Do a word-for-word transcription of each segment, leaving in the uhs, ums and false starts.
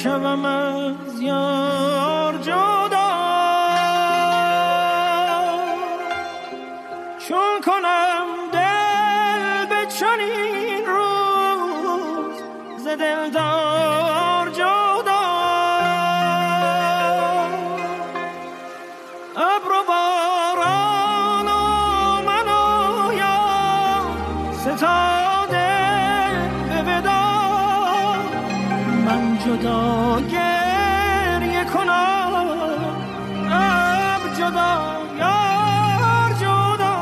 شوم از یار جدا، چون کنم دل به چنین روز ز دلدار جدا. ابر و باران و من و یار ستاده به ودا، من جدا گریه کنم ابر جدا یار جدا.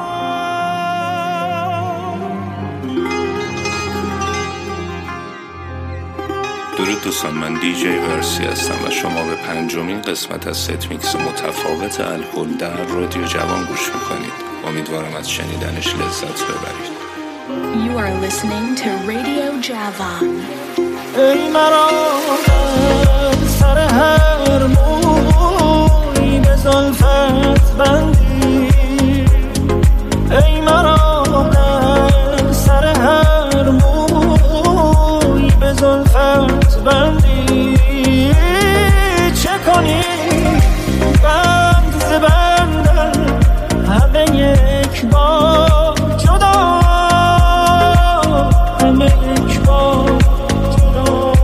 درود دوستان، من دی جی ورسی هستم و شما به پنجمین قسمت از ست میکس متفاوت الکل در رادیو جوان گوش میکنید. امیدوارم از شنیدنش لذت ببرید. You are listening to Radio Javan. ای مرا در سر هر موی به زلفت بندی، ای مرا در سر هر موی به زلفت بندی، چه کنی بند ز بندم همه یک بار جدا، همه یک بار جدا.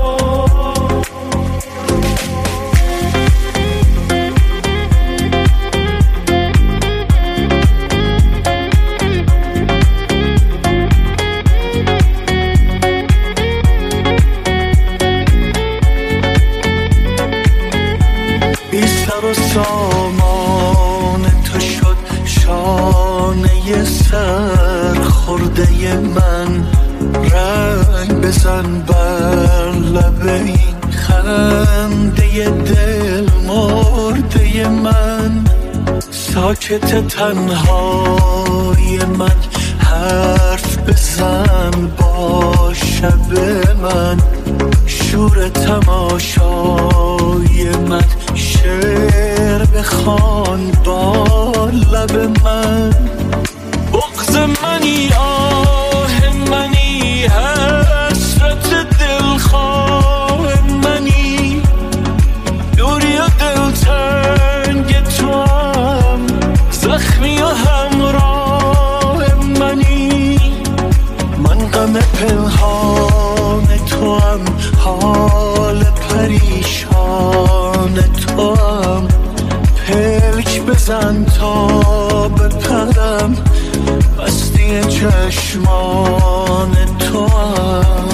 بی سر و سامان تو شد شانه سر خورده من، رنگ بزن بر لب این خنده دل مرده من، ساکت تنهای من حرف بزن با شب من، شور تماشای من شعر بخوان با لب من، بغض منی آه منی حسرت دلخواه منی، دوری و دلتنگ تو هم زخمی و همراه منی، من غم پنهان تو هم حال پریشان تو هم، پلک بزن تا بپرم بستی چشمان تو هم.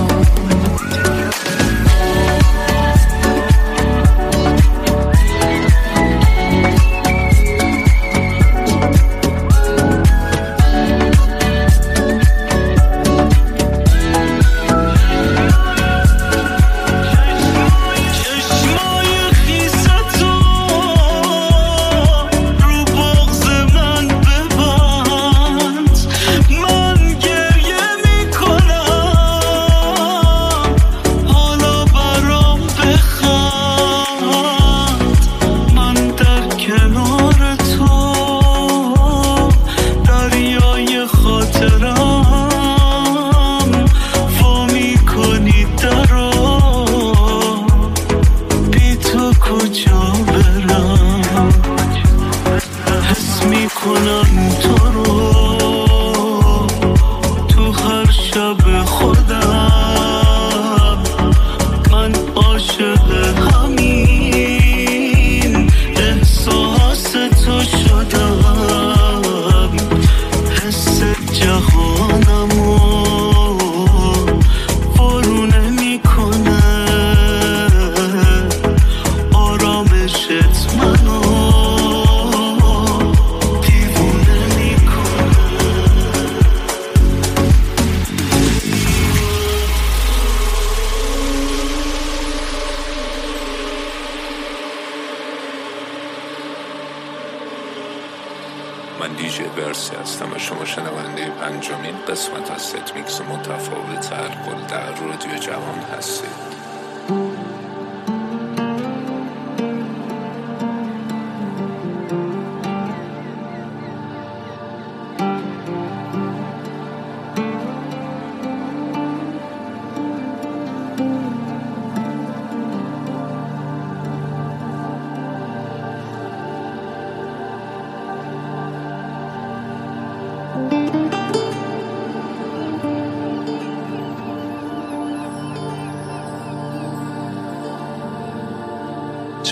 من دی جی ورسی هستم و شما شنونده پنجمین قسمت از ست میکس متفاوت الکل در رادیو جوان هستید.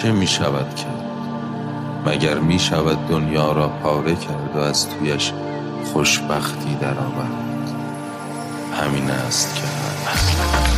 چه می شود کرد؟ مگر می شود دنیا را پاره کرد و از تویش خوشبختی در آورد؟ همین است که هست.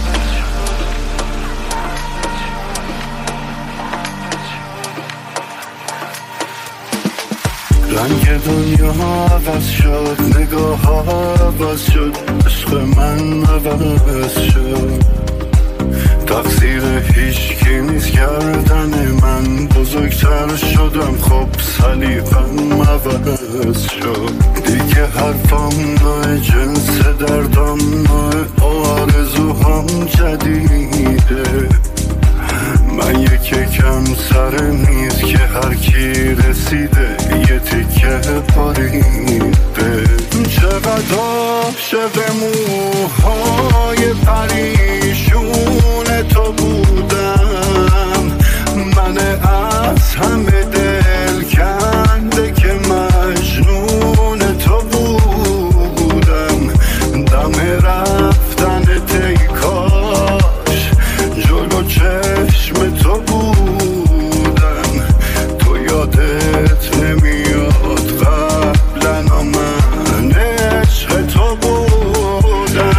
رنگ دنیا عوض شد، نگاه ها عوض شد، عشق من عوض شد. تقصیر هیچکی نیست کردن من، بزرگتر شدم خب سلیقم عوض شد. دیگه حرفام نوع جنس دردم نوع آرزوهام جدیده. من یکی کم سر نیست که هر کی رسیده یه تکه پاریده. چقدر عاشق موهای پریشون تو بودم، من از همه دل کنده که مجنون تو بودم. دم رفتن تیکاش جلو چشم تو بودم، تو یادت نمیاد قبلا من عشق تو بودم.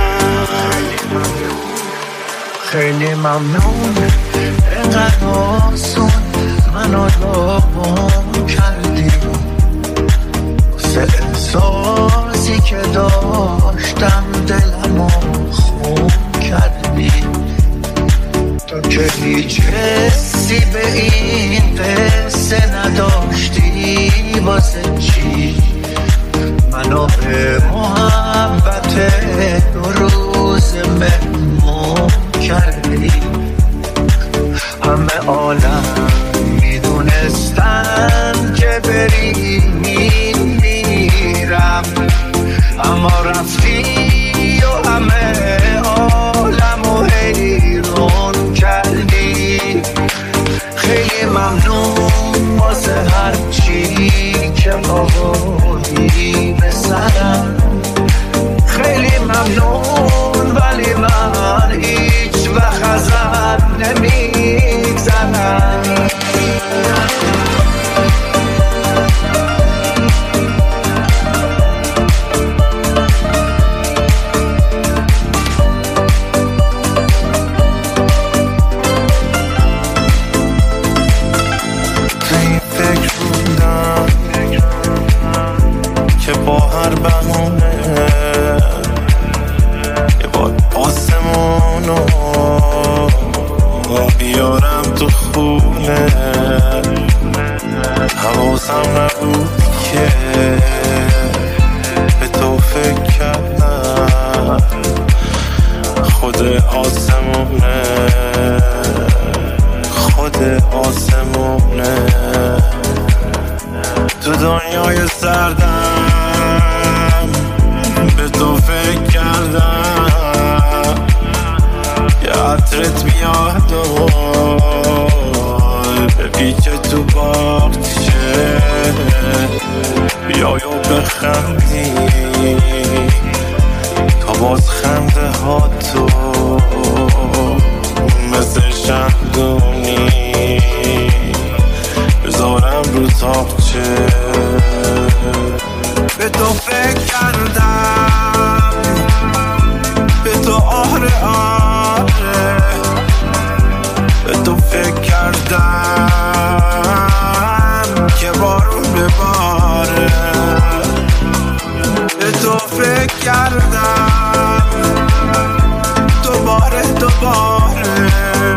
خیلی ممنون اینقدر آسون منو داغون کردی، واسه احساسی که داشتم دلمو خون کردی. تو که هیچ حسی به این قصه نداشتی، واسه چی منو به محبت دو روز مهمون کردی؟ همه عالم میدونستن که بری میمیرم، اما رفتی و همه عالمو حیرون کردی. خیلی ممنون واسه هر چی که آوردی به سرم. خیلی ممنون ولی من هیچ وقت ازت نمیگذرم. تو این فکر بودم که با هر بهونه یه بار آسمونو بیارم تو خونه. حواسم نبود که به تو فکر کردم، خود آسمونه خود آسمونه. تو دنیای سردم به تو فکر کردم، یه عطرت بیاد و بپیچه تو باغچه، بیای و بخندی تا باز خنده ها تو مثل شمدونی بذارم رو تاقچه. به تو فکر کردم، به تو آره آره، به تو فکر کردم که بارون بباره. به تو فکر کردم دوباره دوباره،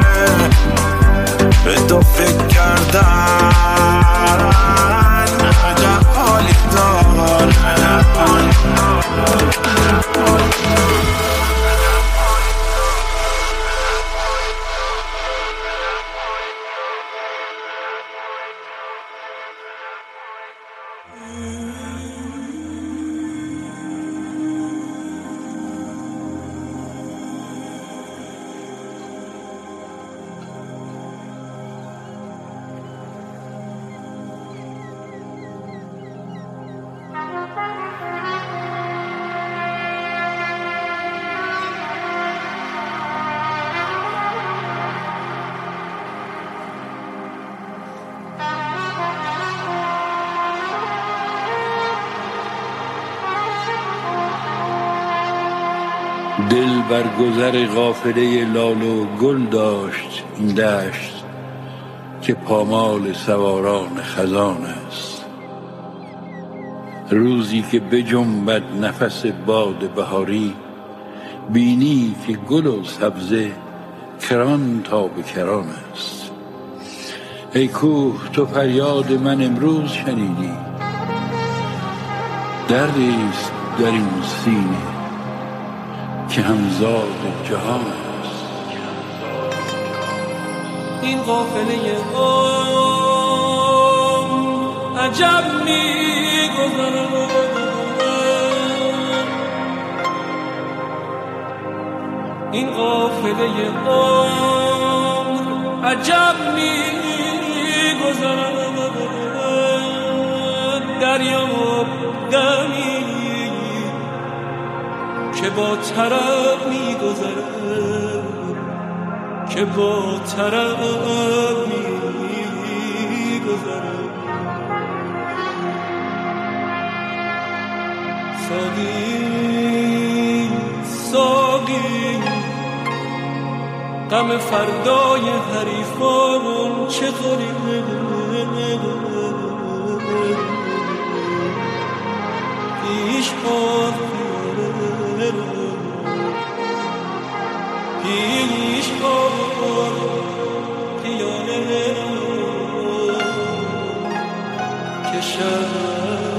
به تو فکر کردم عجب حالی داره. دل بر گذر قافله لال و گل داشت این دشت که پامال سواران خزان است. روزی که بجنبد نفس باد بهاری، بینی که گل و سبزه کران تا به کران است. ای کوه تو فریاد من امروز شنیدی، دردیست در این سینه که همزاد جهان است. این قافله عمر عجب می‌گذرد، این قافله عمر عجب می‌گذرد، دریا دمی که با طرب می‌گذرد، که با طرب می‌گذرد. ساقی ساقی غم فردای حریفان چه خوری، پیش باد پیش باد پیاله که شب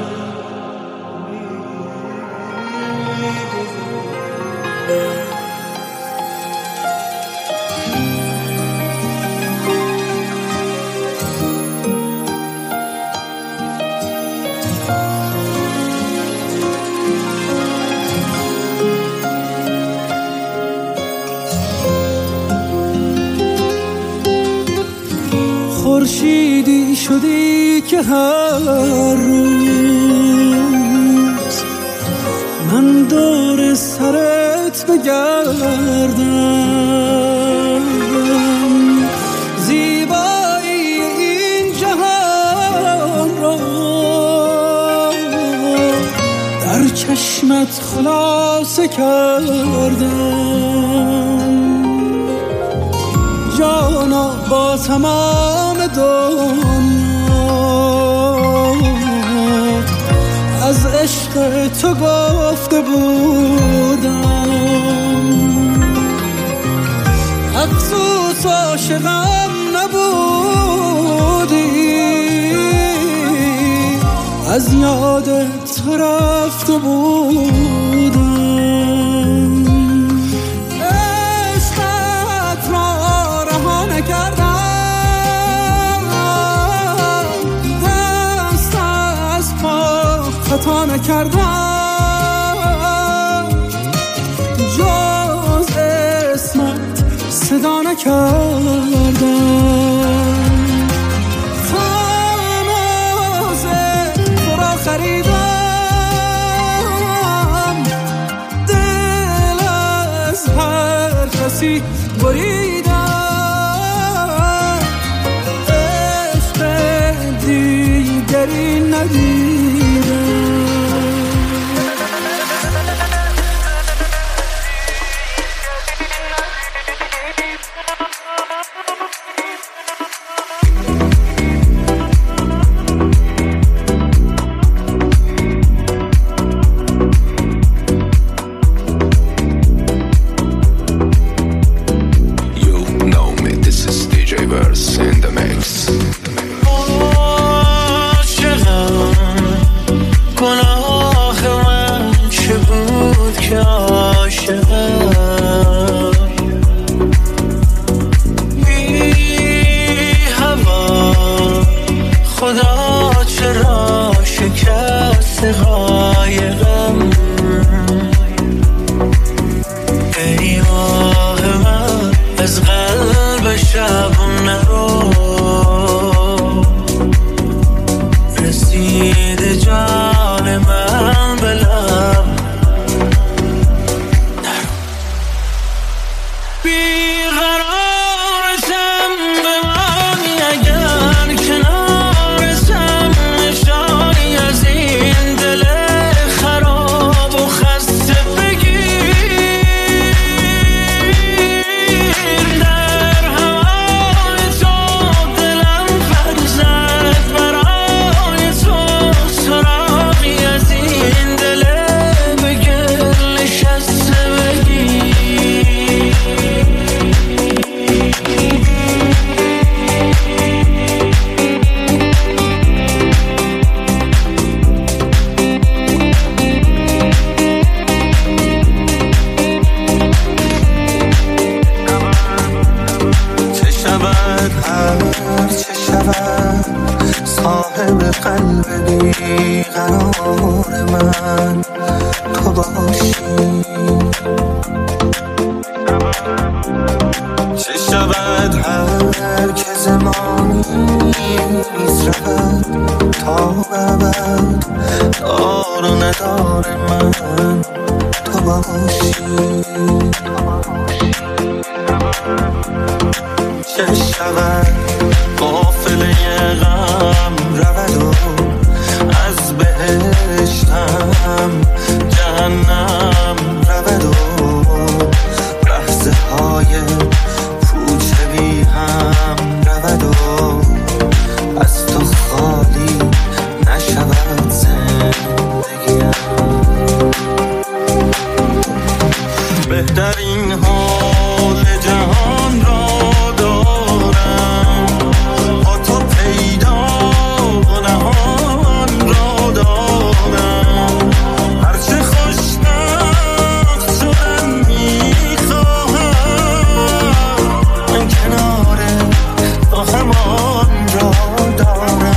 خورشیدی شدی که هر روز من دور سرت بگردم، زیبایی این جهان را در چشمت خلاصه کردم. جانا با تمام دنیا از عشق تو گفته بودم، افسوس عاشقم نبودی، از یادت رفته بودم. عشقت را رها نکردم، دست از پا خطا نکردم، جز اسمت صدا نکردم. تناز تو را خریدم، دل از هر کسی بریدم، عشق دیگری ندیدم. نیست رود تا ببد دار و ندار من تو باشی چه شود قافله غم رود و از بهشتم جهنم رود و لحظه های پوچه بی هم رود و از تو خالی نشود زندگیم بهترین حال جهان را دارم با تو پیدا نهان را دارم هرچه خوشبخت شدن میخواهم من کنار تو همان را دارم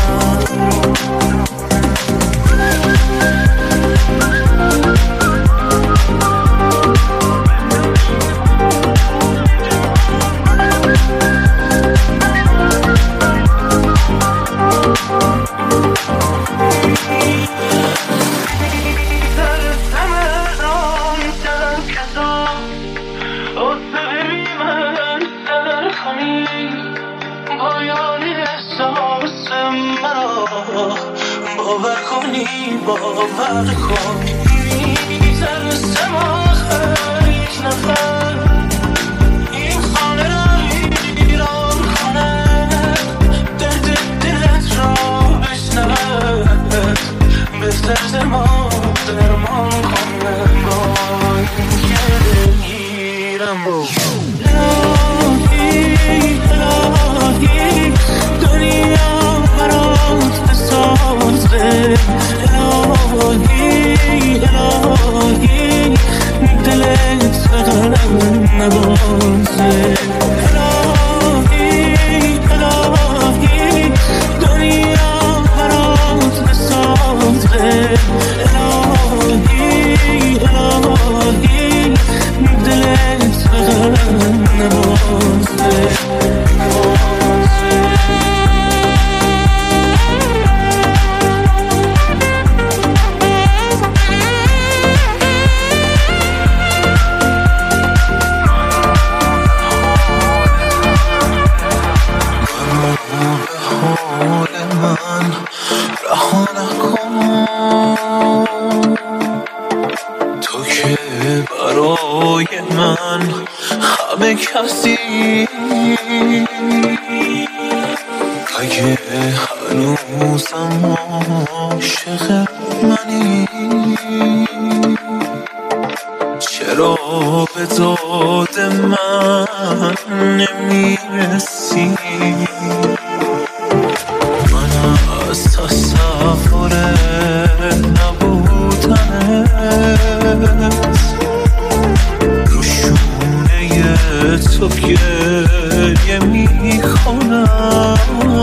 باور کنی باور کنی میزن سماخه یک نفر این خانه را ایران کنه درد دلت را بشنود بهتر ما درمان کنه با این که دلگیرم الهی الهی دنیا برات بسازه الهی الهی دلت بغرم نبازه الهی الهی دنیا برات بسازه الهی الهی دلت بغرم نبازه کسی اگه هنوزم عاشق منی چرا به داد من نمیرسی من از تصور نبودنت تو گریه میکنم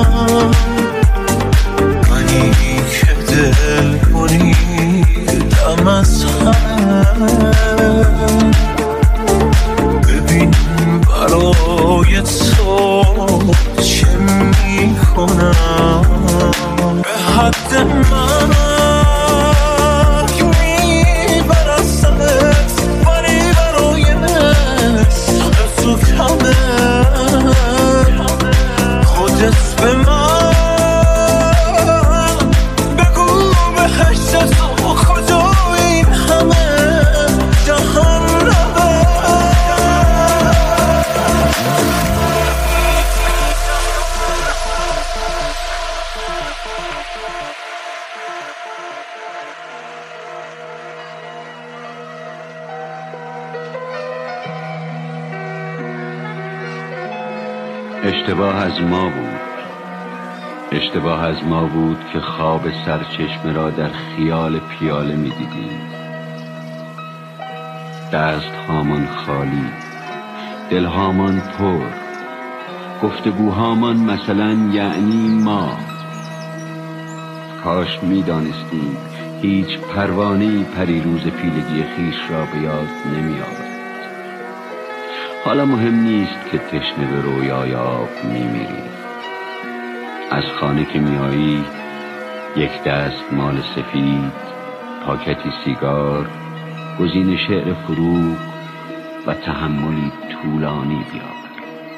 منی که دل بریدم از همه ببین برای تو چه میکنم به حد من خودت به من بگو بهشت تو کجا این همه جهان رود اشتباه از ما بود اشتباه از ما بود که خواب سرچشمه را در خیال پیاله می دیدیم دست هامان خالی دل هامان پر گفتگوهامان مثلا یعنی ما کاش می دانستیم هیچ پروانه‌ای پریروز پیلگی خیش را به یاد نمی آورد. حالا مهم نیست که تشنه به رویای آب می میریم از خانه که میایی یک دست مال سفید، پاکتی سیگار، گزین شعر فروغ و تحملی طولانی بیاور.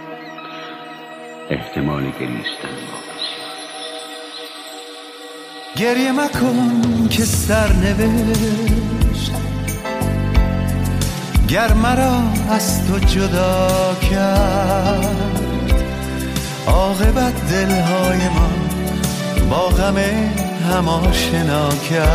احتمال گریستن واپس. گریه مکن که سرنوشت گر مرا از تو جدا کرد، عاقبت دلهای ما با غم هم آشنا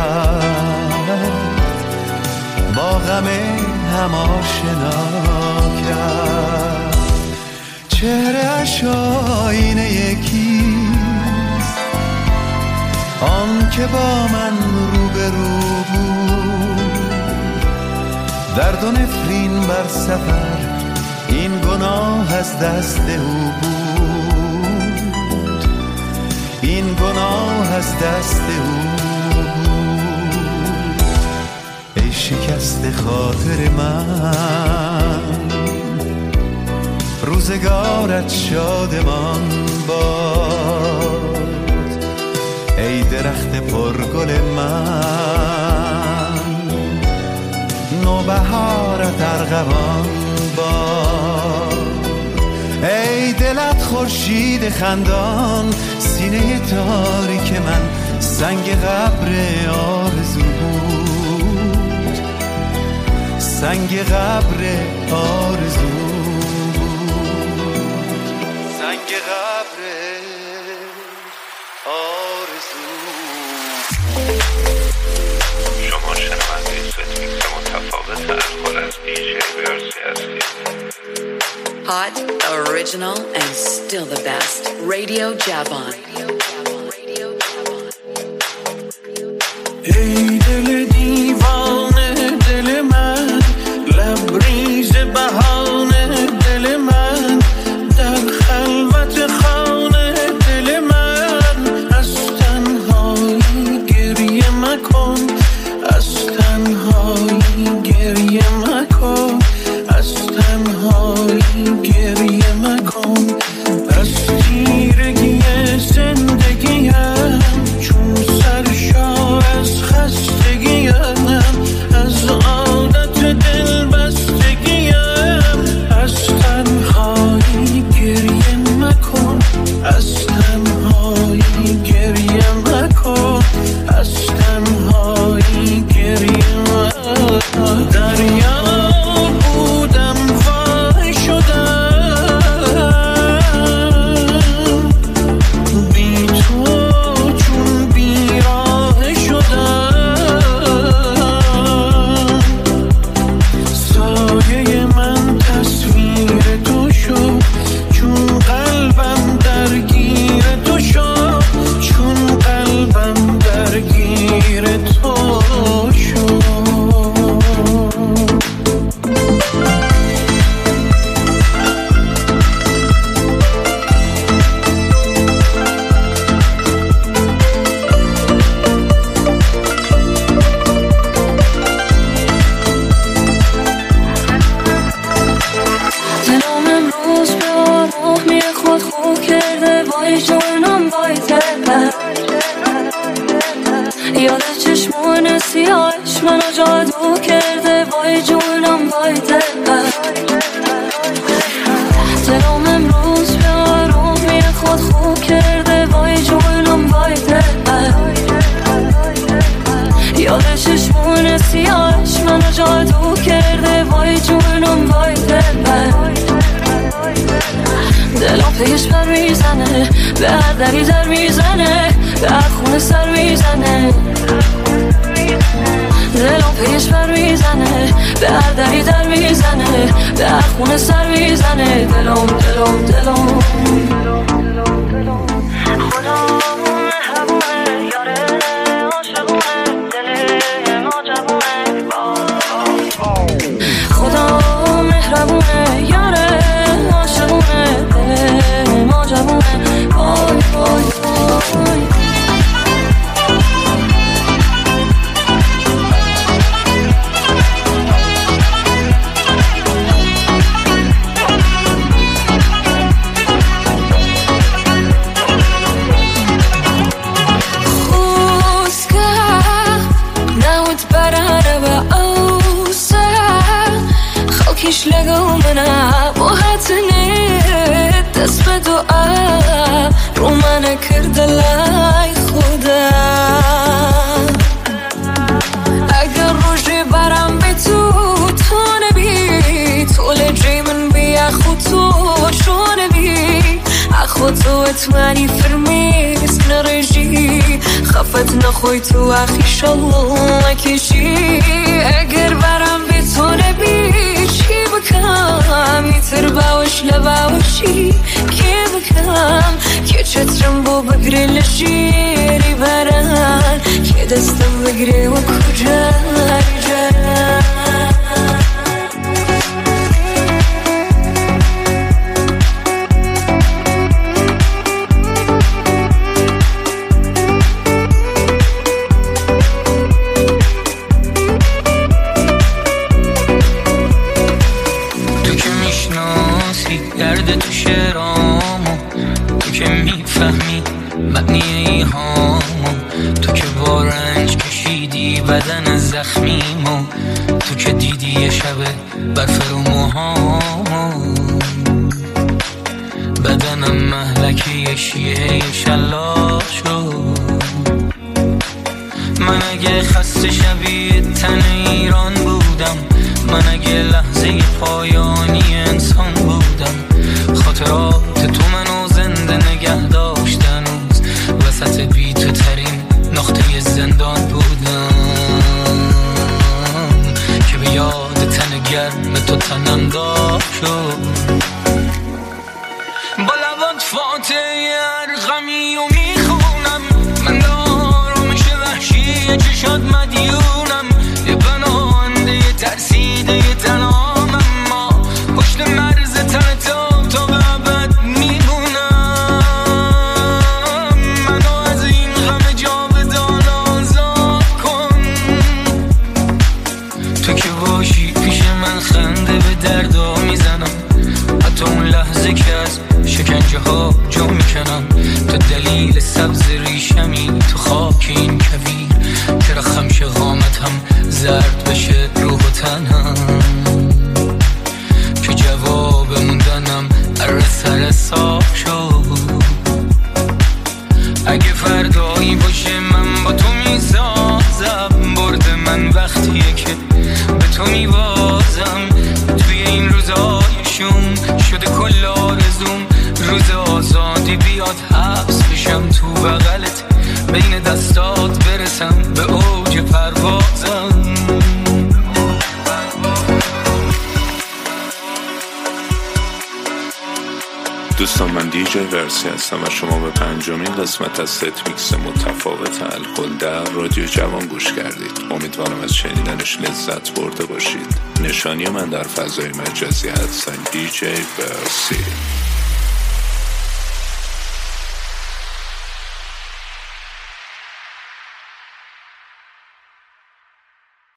کرد، با غم هم آشنا کرد. چهره اش آینه یکیست، آن که با من روبرو بود، درد و نفرین بر سفر این گناه از دست او بود، این گناه از دست او بود. ای شکست خاطر من، روزگارت شادمان باد. ای درخت پرگل من، نوبهارت ارغوان باد. ای دلت خورشید خندان، سینه تاریک من سنگ قبر آرزو بود، سنگ قبر آرزو بود، سنگ قبر آرزو. شما شنونده ست میکس متفاوت الکل از دیجی ورسی هستید. Hot, original, and still the best. Radio Javon. ای دل دیوانه دل من، لبریز بهانه دل من، در خلوت خانه دل من، از تنهایی گریه مکن، از تنهایی گریه مکن، از تنهایی گریه مکن. از تیرگی زندگیم چون سرشار از خستگیم، از عادت دل بستگیم، از تنهایی گریه مکن، از تنهایی گریه مکن، از تنهایی گریه مکن. دریا بودم وای شدم، بی تو چون بیراه شدم. سایه من تصویر تو شد، چون قلبم درگیر تو شد، چون قلبم درگیر تو شد. دلم امروز به آرامی خود خو کرده، وای جونم وای دلم. یاد چشمون سیاهش منو جادو کرده، وای جونم وای دلم. دلم امروز به آرامی خود خو کرده، وای جونم وای دلم. یاد چشمون سیاهش منو جادو کرده، وای جونم وای دلم. دلم پیش پر میزنه، به هر دری در میزنه، به هر خونه سر میزنه. دلم پیش پر میزنه، به هر دری در میزنه، به هر خونه سر میزنه. دلم دلم دلم خدا مهربونه، یاره عاشقونه، دل ما جوونه. خدا مهربونه، یاره عاشقونه، دل ما جوونه. وای وای وای. نکرده لای خودم اگر روژه برم به تو تو نبی طول جی من بی اخو تو شو نبی اخو تو اتمنی فرمی اسم نرجی خفت نخوی تو اخی شالله نکشی اگر برم به تو نبی چی بکم میتر باوش لباوشی کی بکم که چترم بو بگری لشیری برن که دستم بگری و کجا جرن درد تو شعرامو تو که میفهمی معنی ایهامو تو که با رنج کشیدی بدن زخمیمو تو که دیدی یه شبه برف رو موهامو بدنم مهلکه یه شیعه شلاق شد من اگه خسته شبیه تن ایران بودم من اگه لحظه پایانی انسان بودم خاطرات تو منو زنده نگه داشت هنوز وسط بی تو ترین نقطه زندان بودم که به یاد تن گرم تو تنم داغ شد با لبات فاتحه ارقمی و میخونم من دارمش وحشی چشات مدیونم یه پناهنده یه ترسیده یه تنام اما پشت مرز تن تو تا به ابد میمونم منو از این غم جاودان آزاد کن تو که باشی پیش من خنده به دردا میزنم حتی اون لحظه که از شکنجه ها جا میکنم تو دلیل سبز ریشمی تو خاک این کویر که رخم شغامت هم زرد بشه روح و تنم که جواب موندنم اره سر صاف شد اگه فردایی باشه من با تو میسازم برد من وقتیه که به تو میوازم توی این روزای شوم شده کل آرزوم روز آزادی بیاد حبس بشم تو بغلت بین دستات برسم به اوج پروازم دوستان من دی جی ورسی هستم و شما به پنجمین قسمت از ست میکس متفاوت الکل در رادیو جوان گوش کردید. امیدوارم از شنیدنش لذت برده باشید. نشانی من در فضای مجازی هستم دی جی ورسی.